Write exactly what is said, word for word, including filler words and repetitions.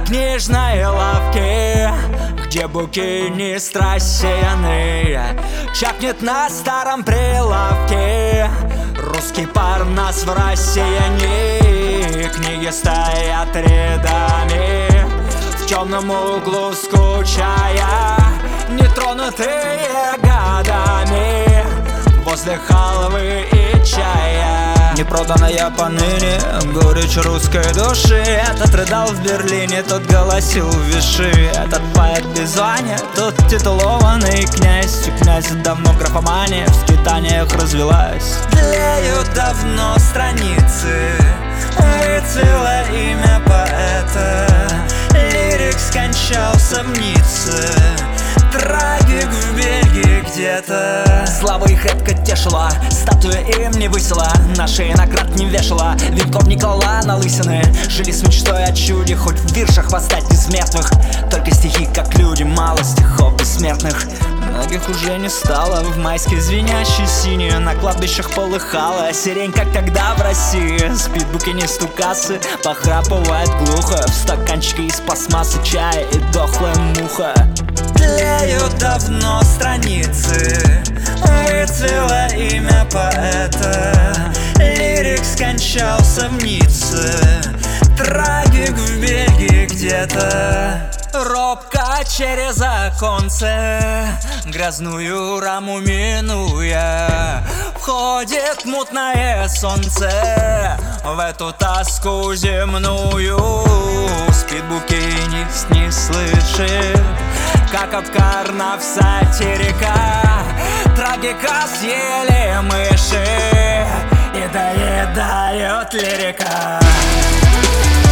книжной лавке, где буки не страсены, чахнет на старом прилавке русский парнас в рассеянии. Книги стоят рядами в темном углу, скучая, нетронутые годами, возле халвы и чая. Непроданная поныне горечь русской души. Этот рыдал в Берлине, тот голосил в Виши. Этот поэт без звания, тот титулованный князь. У князя давно графомания в скитаниях развелась. Тлеют давно страницы, выцвело имя поэта. Лирик скончался в Ницце, трагик в Бельгии где-то. Слава их редко тешила, статуя им не высила, на шее наград не вешала, венков не клала на лысины. Жили с мечтой о чуде, хоть в виршах восстать бессмертных. Только стихи, как люди, мало стихов бессмертных. Многих уже не стало, в майской звенящей синей на кладбищах полыхала сирень, как тогда в России. Спит букинист у кассы, похрапывает глухо, в стаканчике из пластмассы чая и дохлая муха. Тлеют давно страницы, выцвело имя поэта. Лирик скончался в Ницце, трагик в Бельгии где-то. Робко через оконце, грязную раму минуя, входит мутное солнце в эту тоску земную. Спит букинист, не слышит, как обкарнав сатирика, трагика съели мыши и доедают лирика.